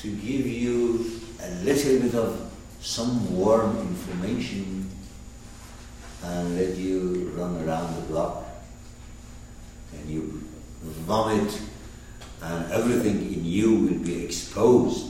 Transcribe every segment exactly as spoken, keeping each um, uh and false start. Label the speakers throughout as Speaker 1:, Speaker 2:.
Speaker 1: to give you a little bit of some warm information and let you run around the block and you vomit and everything in you will be exposed.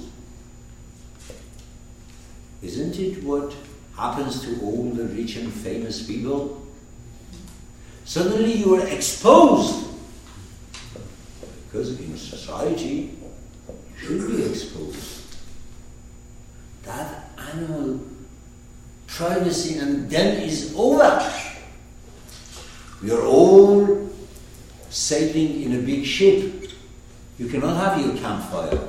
Speaker 1: Isn't it what happens to all the rich and famous people? Suddenly you are exposed. Because in society, you should be exposed. That animal privacy and then is over. We are all sailing in a big ship. You cannot have your campfire.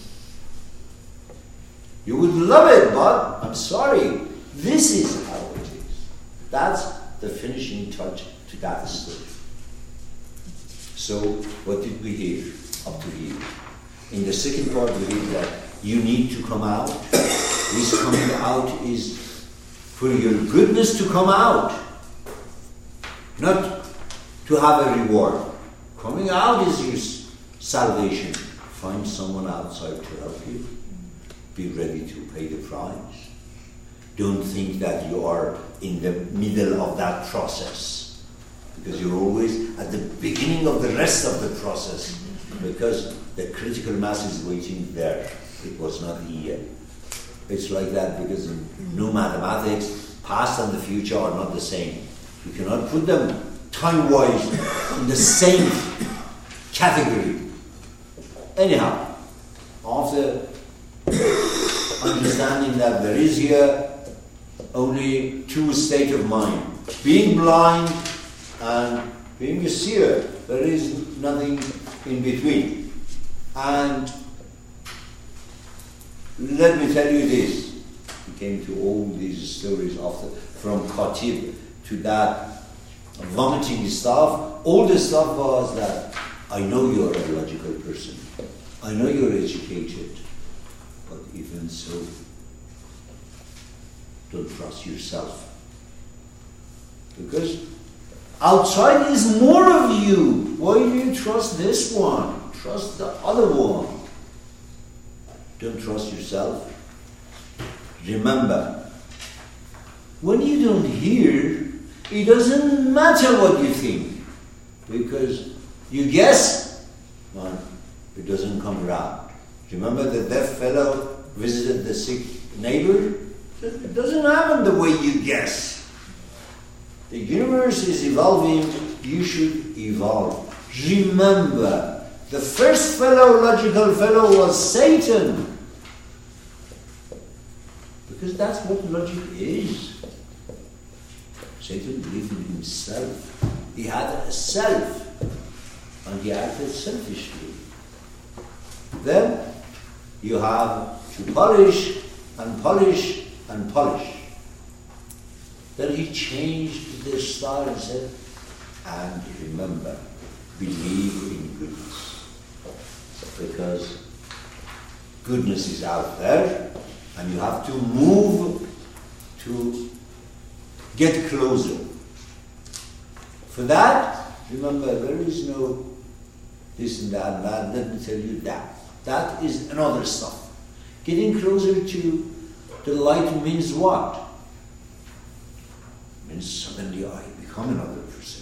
Speaker 1: You would love it, but I'm sorry. This is how it is. That's the finishing touch to that story. So, what did we hear up to here? In the second part, we hear that you need to come out. This coming out is for your goodness to come out, not to have a reward. Coming out is your salvation. Find someone outside to help you. Be ready to pay the price. Don't think that you are in the middle of that process, because you're always at the beginning of the rest of the process, because the critical mass is waiting there. It was not here. It's like that because in no mathematics, past and the future are not the same. You cannot put them time-wise in the same category. Anyhow, after understanding that there is here only two states of mind, being blind and being a seer, there is nothing in between. And let me tell you this, we came to all these stories after, from Khatib to that vomiting stuff. All the stuff was that I know you're a logical person, I know you're educated, but even so, don't trust yourself. Because outside is more of you. Why do you trust this one? Trust the other one. Don't trust yourself. Remember, when you don't hear, it doesn't matter what you think, because you guess, well, it doesn't come around. Remember the deaf fellow visited the sick neighbor? It doesn't happen the way you guess. The universe is evolving, you should evolve. Remember, the first fellow, logical fellow, was Satan. Because that's what logic is. Satan believed in himself. He had a self, and he acted selfishly. Then you have to polish and polish and polish. Then he changed the style and said, and remember, believe in goodness. Because goodness is out there, and you have to move to get closer. For that, remember, there is no this and that and that. Let me tell you that. That is another stuff. Getting closer to the light means what? It means suddenly I become another person.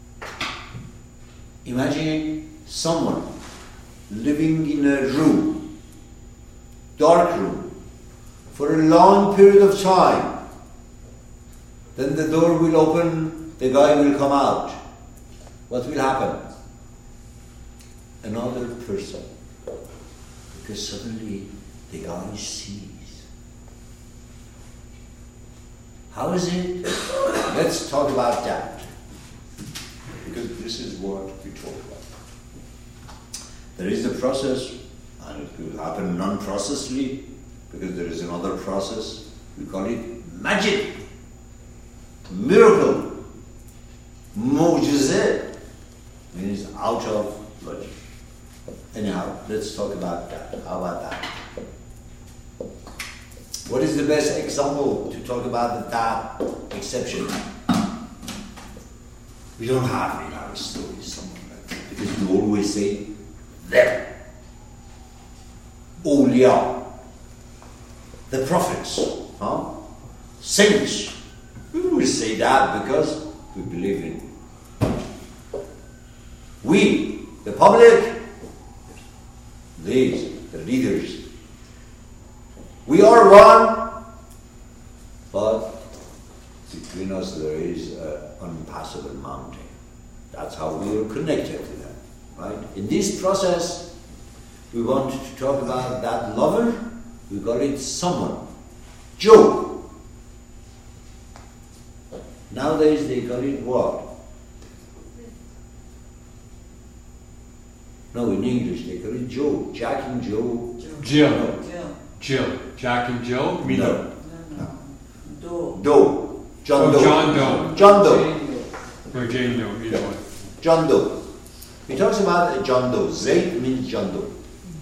Speaker 1: Imagine someone living in a room, dark room, for a long period of time. Then the door will open, the guy will come out. What will happen? Another person. Because suddenly the guy sees. How is it? Let's talk about that. Because this is what we talk about. There is the process, and it will happen non-processly, because there is another process. We call it magic, miracle, mu'jizah, means out of logic. Anyhow, let's talk about that. How about that? What is the best example to talk about the that exception? We don't have in our stories someone like that, because we always say them. awliya, the prophets, huh? Saints. We will say that because we believe in. We, the public, these, the leaders, we are one, but between us there is an unpassable mountain. That's how we are connected to them, right? In this process, we want to talk about that lover. We call it someone. Joe. Nowadays they call it what? No, in English they call it Joe. Jack and Joe.
Speaker 2: Jill.
Speaker 1: No.
Speaker 3: Jill.
Speaker 2: Jill. Jack and Jill? Milo.
Speaker 1: No.
Speaker 3: Doe.
Speaker 1: Doe. John
Speaker 2: Oh,
Speaker 1: Doe.
Speaker 2: John Doe.
Speaker 1: John Doe.
Speaker 2: Or Jane Doe, either one.
Speaker 1: John Doe. He talks about a John Doe. Zayd means John Doe.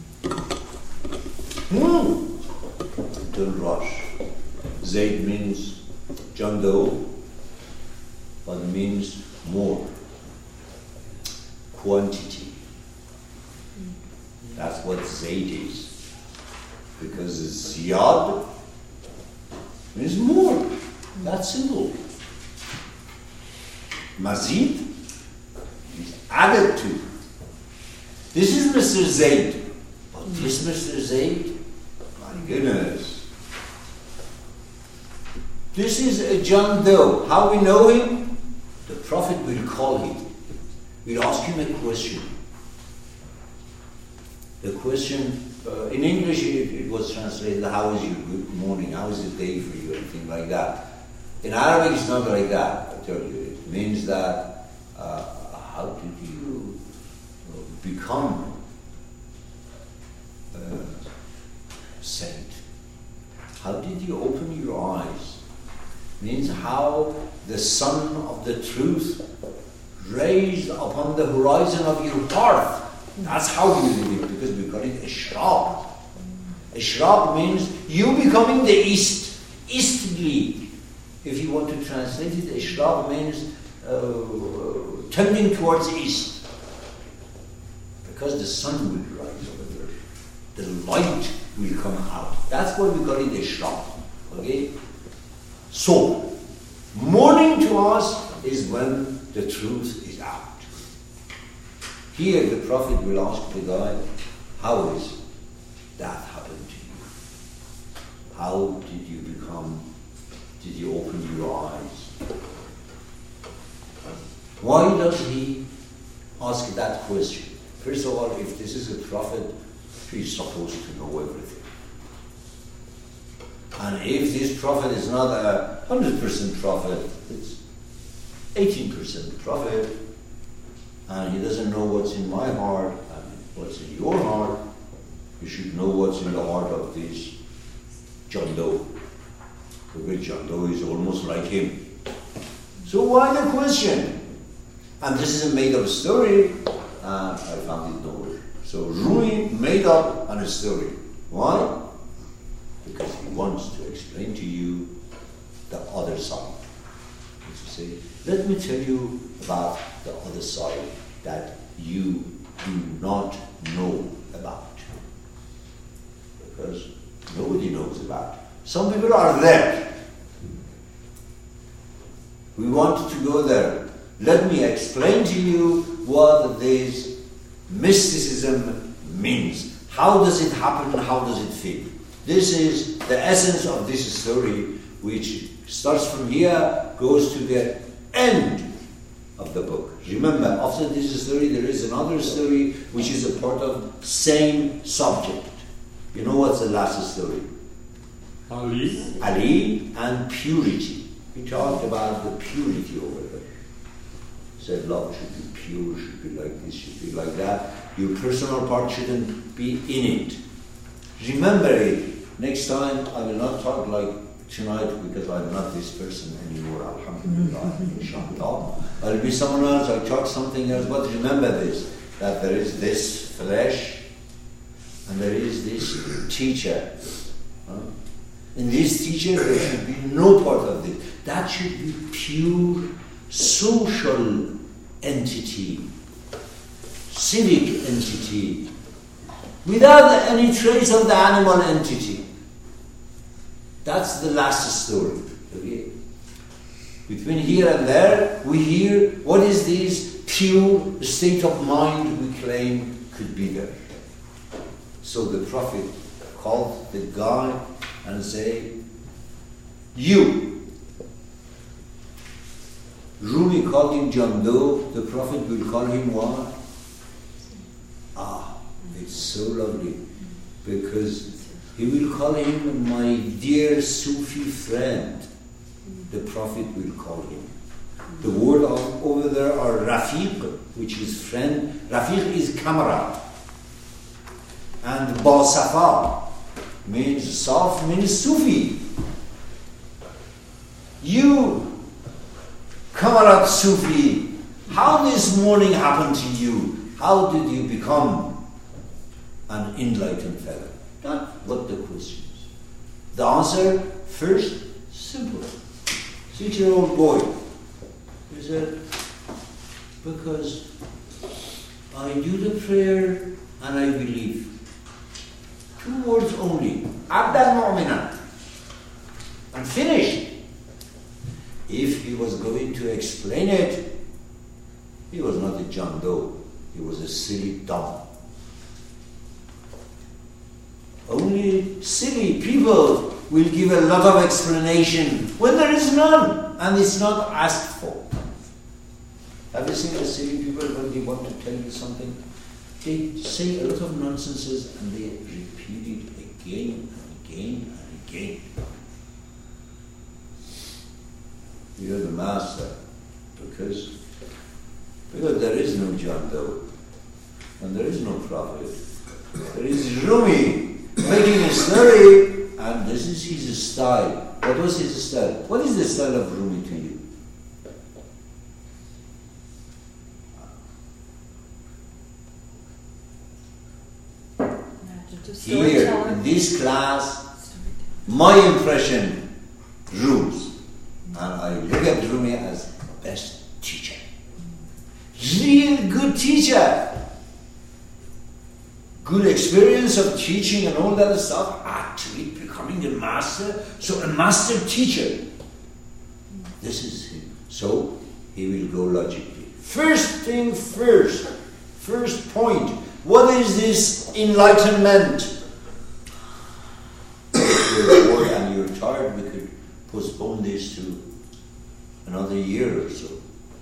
Speaker 1: Hmm. Don't rush. Zayd means John Doe, but it means more. Quantity. That's what Zayd is. Because Ziyad means more. That's simple. Mazid is added to. This is Mister Zayd. But this Mister Zayd, my goodness. This is a John Doe. How we know him? The Prophet will call him. We'll ask him a question. The question, uh, in English it, it was translated, how is your good morning, how is the day for you, anything like that. In Arabic it's not like that, I tell you. It means that, uh, how did you become a saint? How did you open your eyes? Means how the sun of the truth raised upon the horizon of your heart. That's how you live it, because we call it Ishraq. Ishraq means you becoming the East, Eastly. If you want to translate it, Ishraq means uh, tending towards East. Because the sun will rise over there. The light will come out. That's why we call it Ishraq. Okay? So, morning to us is when the truth is out. Here the Prophet will ask the guy, how is that happened to you? How did you become, did you open your eyes? Why does he ask that question? First of all, if this is a Prophet, he's supposed to know everything. And if this Prophet is not a one hundred percent Prophet, it's eighteen percent Prophet, and he doesn't know what's in my heart and what's in your heart, you should know what's in the heart of this John Doe. Because John Doe is almost like him. So why the question? And this is a made-up story, and I found it nowhere. So Rumi made up on a story. Why? Because he wants to explain to you the other side. As you say, let me tell you about the other side that you do not know about. Because nobody knows about. Some people are there. We want to go there. Let me explain to you what this mysticism means. How does it happen? How does it feel? This is the essence of this story, which starts from here, goes to the end of the book. Remember, after this story, there is another story which is a part of same subject. You know what's the last story?
Speaker 2: Ali.
Speaker 1: Ali and purity. He talked about the purity over there. He said love should be pure, should be like this, should be like that. Your personal part shouldn't be in it. Remember it. Next time I will not talk like tonight because I'm not this person anymore. Alhamdulillah, inshallah. I'll be someone else, I'll talk something else. But remember this, that there is this flesh and there is this teacher. Huh? In this teacher there should be no part of this. That should be pure social entity, civic entity, without any trace of the animal entity. That's the last story. Okay? Between here and there, we hear what is this pure state of mind we claim could be there. So the Prophet called the guy and say, you. Rumi called him John Doe, the Prophet will call him what? Ah, it's so lovely, because he will call him my dear Sufi friend. The Prophet will call him. The word of, over there are Rafiq, which is friend. Rafiq is camera. And Basafa means Saf means Sufi. You, Kamarad Sufi, how this morning happened to you? How did you become an enlightened fellow? Not what the question is. The answer, first, simple. Six-year-old boy. He said, because I do the prayer and I believe. Two words only. Abdan mu'minan. And finished. If he was going to explain it, he was not a John Doe. He was a silly dumb. Only silly people will give a lot of explanation when there is none and it's not asked for. Have you seen the silly people when they want to tell you something? They say a lot of nonsenses and they repeat it again and again and again. You're the master because, because there is no John Doe and there is no prophet. There is Rumi making a story, and this is his style. What was his style? What is the style of Rumi to you? Here, in this class, my impression rules. And I look at Rumi as best teacher. Real good teacher. Good experience of teaching and all that stuff, actually becoming a master. So a master teacher. This is him. So he will go logically. First thing first. First point. What is this enlightenment? If you're bored and you're tired, we could postpone this to another year or so.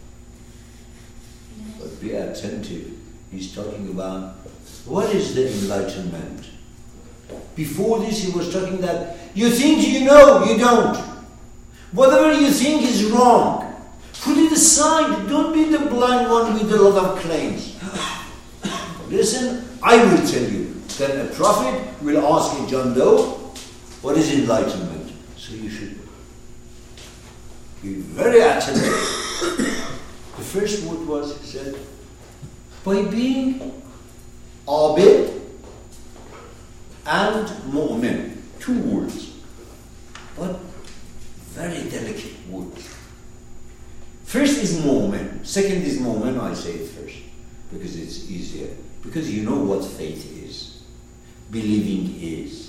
Speaker 1: But be attentive. He's talking about what is the enlightenment. Before this he was talking that you think you know, you don't. Whatever you think is wrong. Put it aside. Don't be the blind one with a lot of claims. Listen, I will tell you that a prophet will ask a John Doe, what is enlightenment? So you should be very attentive. The first word was, he said, by being abid and mu'min. Two words. But very delicate words. First is mu'min. Second is mu'min. I say it first because it's easier. Because you know what faith is. Believing is.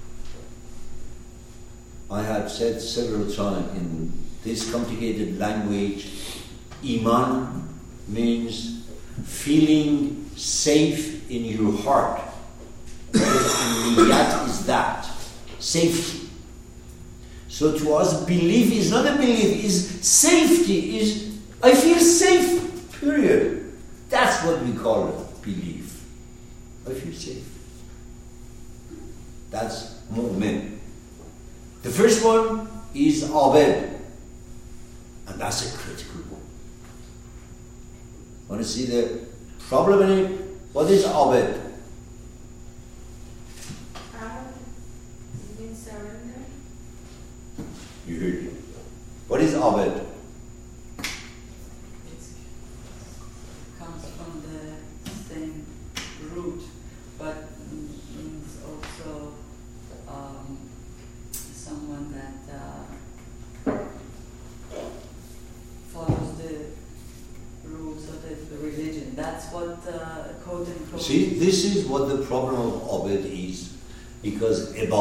Speaker 1: I have said several times in this complicated language, Iman means feeling safe in your heart. And niyat is that. Safety. So to us, belief is not a belief, is safety, is I feel safe, period. That's what we call it, belief. I feel safe. That's mu'min. The first one is abed. And that's a critical one. Want to see the problem in it? What is abed?
Speaker 3: Abed means surrender.
Speaker 1: You heard it. What is abed?
Speaker 4: It comes from the same root, but means also um, someone that uh, follows the rules of the, the religion. That's what uh, quote unquote.
Speaker 1: See, this is what the problem of Obed is, because about